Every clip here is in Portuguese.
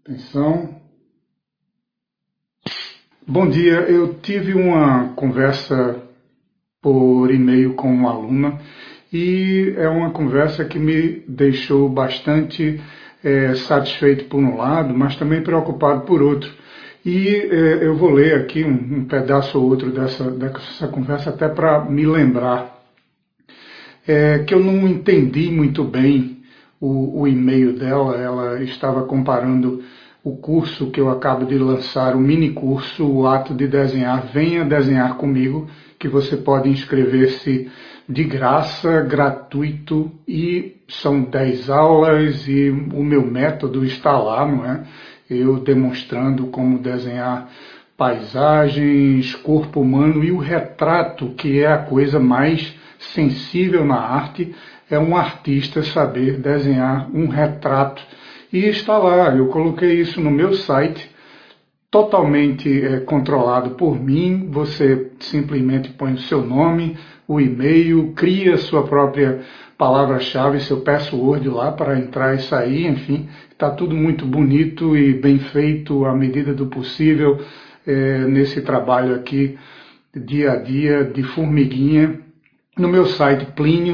Atenção. Bom dia, eu tive uma conversa por e-mail com uma aluna e é uma conversa que me deixou bastante satisfeito por um lado, mas também preocupado por outro. E eu vou ler aqui um pedaço ou outro dessa conversa até para me lembrar que eu não entendi muito bem o e-mail dela. Ela estava comparando o curso que eu acabo de lançar, o mini curso, o ato de desenhar, venha desenhar comigo, que você pode inscrever-se de graça, gratuito, e são 10 aulas e o meu método está lá, não é? Eu demonstrando como desenhar paisagens, corpo humano e o retrato, que é a coisa mais sensível na arte, é um artista saber desenhar um retrato. E está lá, eu coloquei isso no meu site, totalmente controlado por mim. Você simplesmente põe o seu nome, o e-mail, cria sua própria palavra-chave, seu password lá para entrar e sair, enfim, está tudo muito bonito e bem feito à medida do possível nesse trabalho aqui, dia a dia, de formiguinha, no meu site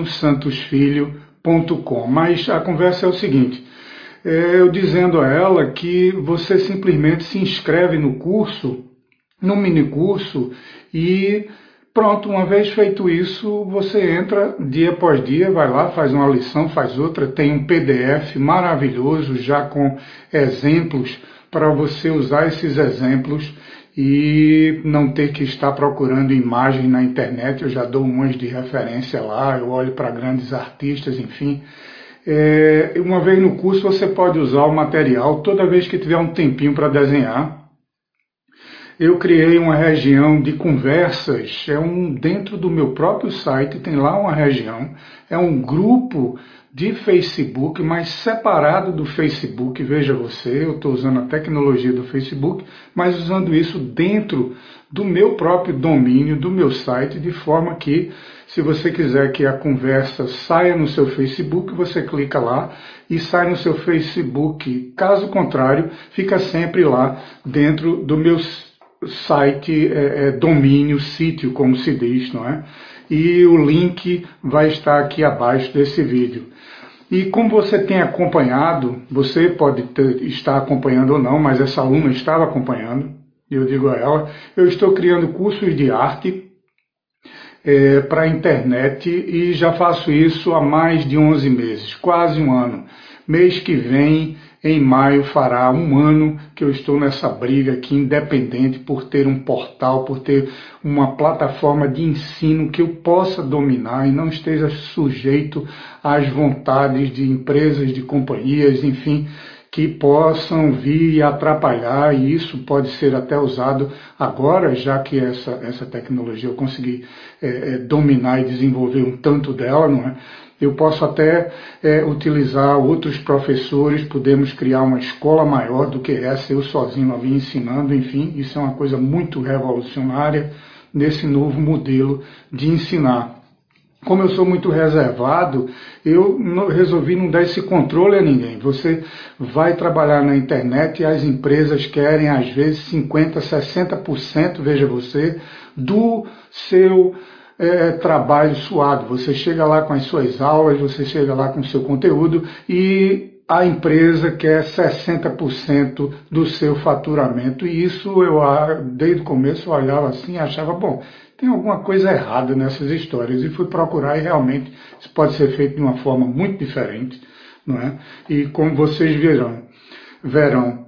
pliniosantosfilho.com. Mas a conversa é o seguinte: eu dizendo a ela que você simplesmente se inscreve no curso, no minicurso, e pronto, uma vez feito isso, você entra dia após dia, vai lá, faz uma lição, faz outra, tem um PDF maravilhoso já com exemplos para você usar esses exemplos e não ter que estar procurando imagem na internet. Eu já dou umas de referência lá, eu olho para grandes artistas, enfim. Uma vez no curso você pode usar o material toda vez que tiver um tempinho para desenhar. Eu criei uma região de conversas, dentro do meu próprio site tem lá uma região, é um grupo de Facebook, mas separado do Facebook. Veja você, eu estou usando a tecnologia do Facebook, mas usando isso dentro do meu próprio domínio, do meu site, de forma que, se você quiser que a conversa saia no seu Facebook, você clica lá e sai no seu Facebook. Caso contrário, fica sempre lá dentro do meu site, domínio, sítio, como se diz, não é? E o link vai estar aqui abaixo desse vídeo. E como você tem acompanhado, você pode estar acompanhando ou não, mas essa aluna estava acompanhando, e eu digo a ela, eu estou criando cursos de arte para a internet e já faço isso há mais de 11 meses, quase um ano. Mês que vem, em maio, fará um ano que eu estou nessa briga aqui, independente, por ter um portal, por ter uma plataforma de ensino que eu possa dominar e não esteja sujeito às vontades de empresas, de companhias, enfim, que possam vir atrapalhar. E isso pode ser até usado agora, já que essa tecnologia eu consegui dominar e desenvolver um tanto dela, não é? Eu posso até utilizar outros professores, podemos criar uma escola maior do que essa, eu sozinho ali ensinando, enfim, isso é uma coisa muito revolucionária nesse novo modelo de ensinar. Como eu sou muito reservado, eu resolvi não dar esse controle a ninguém. Você vai trabalhar na internet e as empresas querem, às vezes, 50%, 60%, veja você, do seu trabalho suado. Você chega lá com as suas aulas, você chega lá com o seu conteúdo e a empresa quer 60% do seu faturamento. E isso desde o começo, eu olhava assim e achava, bom, tem alguma coisa errada nessas histórias. E fui procurar e realmente isso pode ser feito de uma forma muito diferente, não é? E como vocês verão,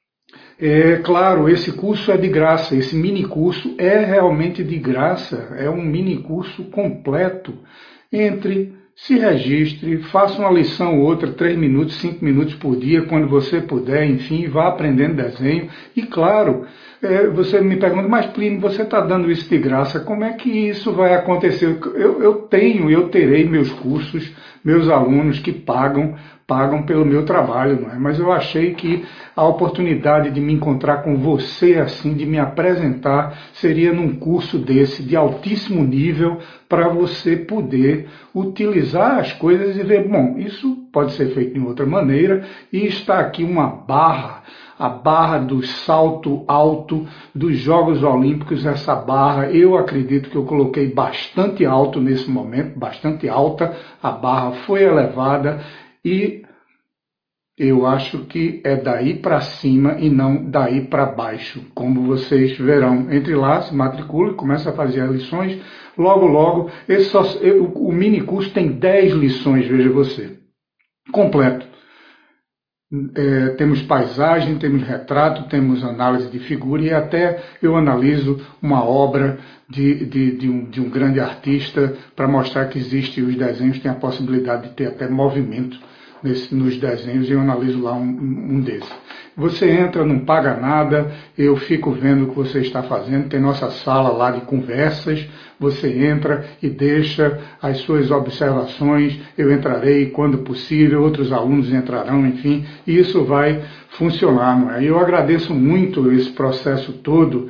claro, esse curso é de graça, esse mini curso é realmente de graça, é um mini curso completo. Entre, se registre, faça uma lição ou outra, 3 minutos, 5 minutos por dia, quando você puder, enfim, vá aprendendo desenho. E claro, você me pergunta, mas Plínio, você está dando isso de graça, como é que isso vai acontecer? Eu terei meus cursos, meus alunos que pagam pelo meu trabalho, não é? Mas eu achei que a oportunidade de me encontrar com você assim, de me apresentar, seria num curso desse, de altíssimo nível, para você poder utilizar as coisas e ver, bom, isso pode ser feito de outra maneira, e está aqui uma barra a barra do salto alto dos Jogos Olímpicos. Essa barra, eu acredito que eu coloquei bastante alto nesse momento, bastante alta, a barra foi elevada e eu acho que é daí para cima e não daí para baixo, como vocês verão. Entre lá, se matricule, começa a fazer as lições, logo, logo, o mini curso tem 10 lições, veja você, completo. Temos paisagem, temos retrato, temos análise de figura e até eu analiso uma obra de um grande artista para mostrar que existe, os desenhos têm a possibilidade de ter até movimento nos desenhos e eu analiso lá um desses. Você entra, não paga nada, eu fico vendo o que você está fazendo, tem nossa sala lá de conversas, você entra e deixa as suas observações, eu entrarei quando possível, outros alunos entrarão, enfim, e isso vai funcionar, não é? Eu agradeço muito esse processo todo,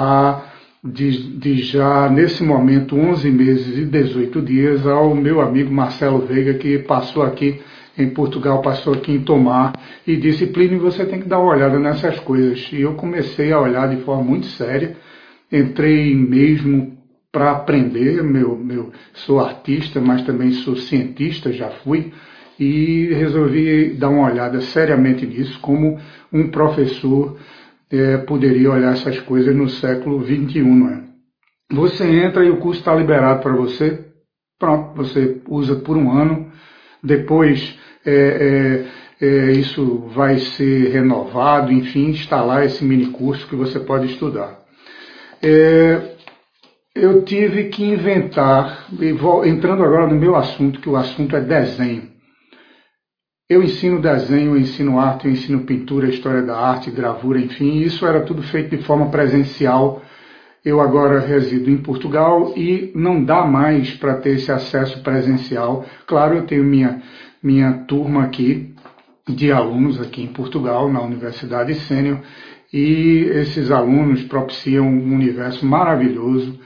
de já nesse momento 11 meses e 18 dias, ao meu amigo Marcelo Veiga, que passou aqui em Portugal, passou aqui em Tomar e disse: Plínio, você tem que dar uma olhada nessas coisas. E eu comecei a olhar de forma muito séria, entrei mesmo para aprender, sou artista, mas também sou cientista, já fui, e resolvi dar uma olhada seriamente nisso, como um professor poderia olhar essas coisas no século XXI, não é? Você entra e o curso está liberado para você, pronto, você usa por um ano, depois isso vai ser renovado, enfim, está lá esse mini curso que você pode estudar. Eu tive que inventar, entrando agora no meu assunto, que o assunto é desenho. Eu ensino desenho, eu ensino arte, eu ensino pintura, história da arte, gravura, enfim, isso era tudo feito de forma presencial. Eu agora resido em Portugal e não dá mais para ter esse acesso presencial. Claro, eu tenho minha turma aqui, de alunos aqui em Portugal, na Universidade Sênior, e esses alunos propiciam um universo maravilhoso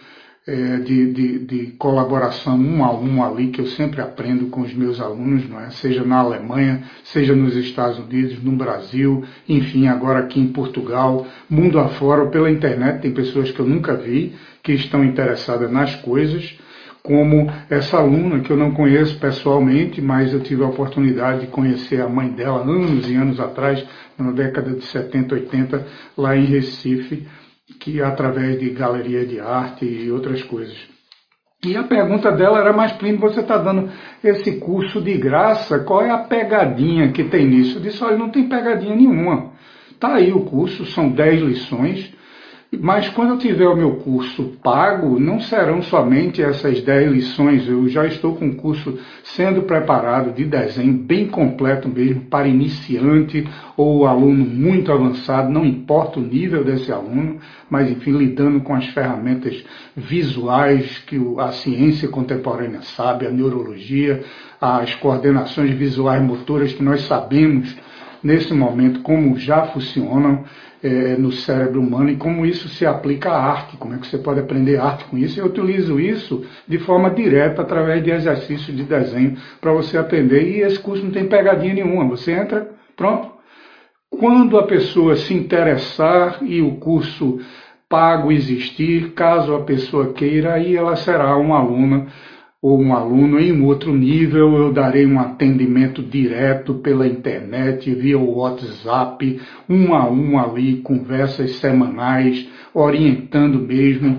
de colaboração um a um ali, que eu sempre aprendo com os meus alunos, não é? Seja na Alemanha, seja nos Estados Unidos, no Brasil, enfim, agora aqui em Portugal, mundo afora, pela internet, tem pessoas que eu nunca vi, que estão interessadas nas coisas, como essa aluna que eu não conheço pessoalmente, mas eu tive a oportunidade de conhecer a mãe dela anos e anos atrás, na década de 70, 80, lá em Recife, que através de galeria de arte e outras coisas. E a pergunta dela era: mas Plínio, você está dando esse curso de graça, qual é a pegadinha que tem nisso? Eu disse: olha, não tem pegadinha nenhuma. Está aí o curso, são 10 lições, mas quando eu tiver o meu curso pago, não serão somente essas 10 lições, eu já estou com um curso sendo preparado de desenho, bem completo mesmo, para iniciante ou aluno muito avançado, não importa o nível desse aluno, mas enfim, lidando com as ferramentas visuais que a ciência contemporânea sabe, a neurologia, as coordenações visuais motoras que nós sabemos nesse momento como já funcionam no cérebro humano e como isso se aplica à arte, como é que você pode aprender arte com isso. Eu utilizo isso de forma direta através de exercícios de desenho para você aprender, e esse curso não tem pegadinha nenhuma, você entra, pronto. Quando a pessoa se interessar e o curso pago existir, caso a pessoa queira, aí ela será uma aluna ou um aluno em outro nível. Eu darei um atendimento direto pela internet, via WhatsApp, um a um ali, conversas semanais, orientando mesmo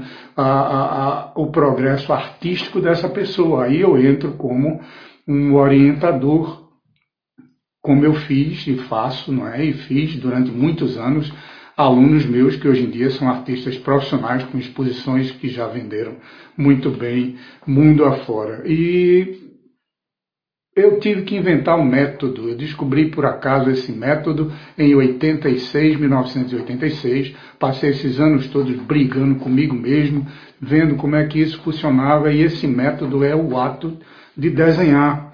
o progresso artístico dessa pessoa. Aí eu entro como um orientador, como eu fiz e faço, não é? E fiz durante muitos anos alunos meus que hoje em dia são artistas profissionais com exposições que já venderam muito bem mundo afora. E eu tive que inventar um método. Eu descobri por acaso esse método em 1986. Passei esses anos todos brigando comigo mesmo, vendo como é que isso funcionava, e esse método é o ato de desenhar.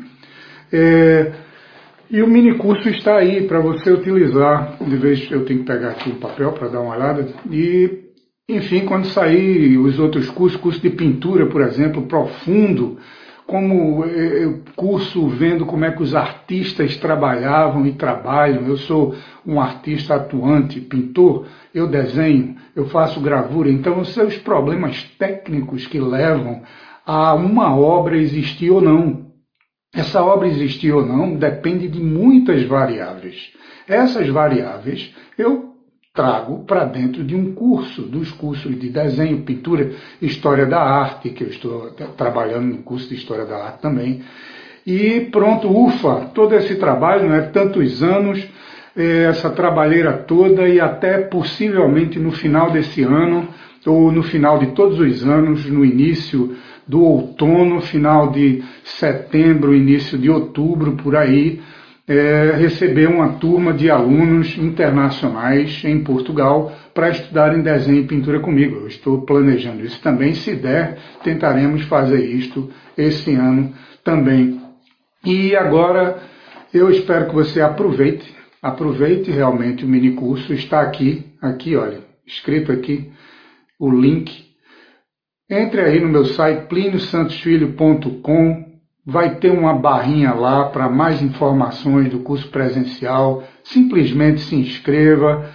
E o mini curso está aí para você utilizar. De vez eu tenho que pegar aqui um papel para dar uma olhada. E, enfim, quando sair os outros cursos, curso de pintura, por exemplo, profundo, como eu curso vendo como é que os artistas trabalhavam e trabalham. Eu sou um artista atuante, pintor, eu desenho, eu faço gravura, então são os problemas técnicos que levam a uma obra existir ou não. Essa obra existir ou não depende de muitas variáveis. Essas variáveis eu trago para dentro de um curso, dos cursos de desenho, pintura, história da arte, que eu estou trabalhando no curso de história da arte também. E pronto, ufa, todo esse trabalho, né, tantos anos, essa trabalheira toda, e até possivelmente no final desse ano, ou no final de todos os anos, no início do outono, final de setembro, início de outubro, por aí, receber uma turma de alunos internacionais em Portugal para estudarem desenho e pintura comigo. Eu estou planejando isso também. Se der, tentaremos fazer isto esse ano também. E agora eu espero que você aproveite realmente o minicurso. Está aqui, olha, escrito aqui o link. Entre aí no meu site pliniosantosfilho.com. Vai ter uma barrinha lá para mais informações do curso presencial. Simplesmente se inscreva,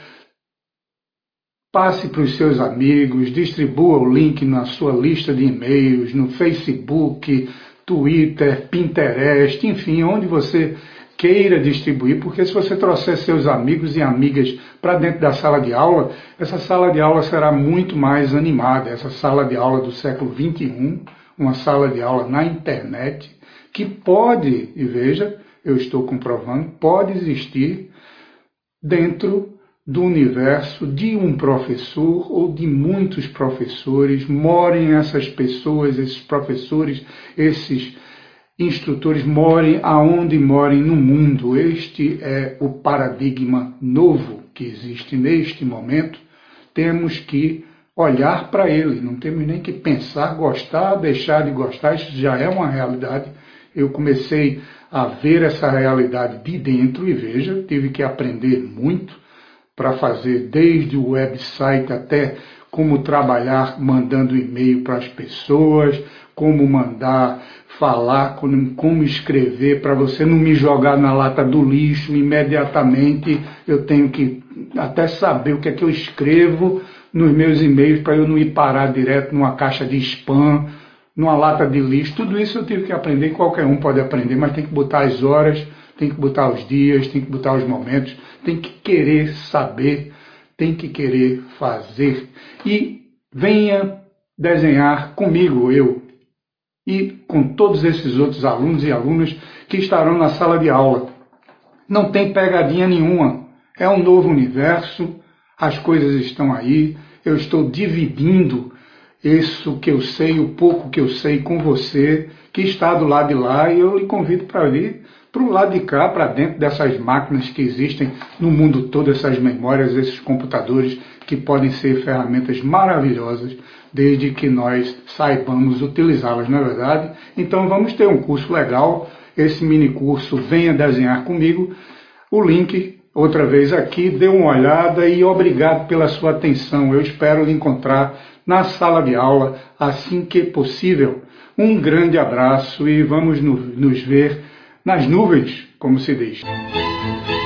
passe para os seus amigos, distribua o link na sua lista de e-mails, no Facebook, Twitter, Pinterest, enfim, onde você queira distribuir, porque se você trouxer seus amigos e amigas para dentro da sala de aula, essa sala de aula será muito mais animada. Essa sala de aula do século XXI, uma sala de aula na internet, que pode, e veja, eu estou comprovando, pode existir dentro do universo de um professor ou de muitos professores. Morem essas pessoas, esses professores, esses instrutores, morem aonde morem no mundo. Este é o paradigma novo que existe neste momento. Temos que olhar para ele, não temos nem que pensar, gostar, deixar de gostar, isso já é uma realidade. Eu comecei a ver essa realidade de dentro e veja, tive que aprender muito para fazer desde o website até como trabalhar mandando e-mail para as pessoas, como mandar falar, como escrever, para você não me jogar na lata do lixo imediatamente. Eu tenho que até saber o que é que eu escrevo nos meus e-mails para eu não ir parar direto numa caixa de spam, numa lata de lixo. Tudo isso eu tive que aprender, qualquer um pode aprender, mas tem que botar as horas, tem que botar os dias, tem que botar os momentos, tem que querer saber, tem que querer fazer. E venha desenhar comigo, eu, e com todos esses outros alunos e alunas que estarão na sala de aula. Não tem pegadinha nenhuma, é um novo universo, as coisas estão aí, eu estou dividindo isso que eu sei, o pouco que eu sei com você, que está do lado de lá, e eu lhe convido para vir para o lado de cá, para dentro dessas máquinas que existem no mundo todo, essas memórias, esses computadores que podem ser ferramentas maravilhosas, desde que nós saibamos utilizá-las, não é verdade? Então vamos ter um curso legal, esse mini curso Venha Desenhar Comigo, o link outra vez aqui, dê uma olhada e obrigado pela sua atenção. Eu espero lhe encontrar na sala de aula assim que possível. Um grande abraço e vamos nos ver nas nuvens, como se diz.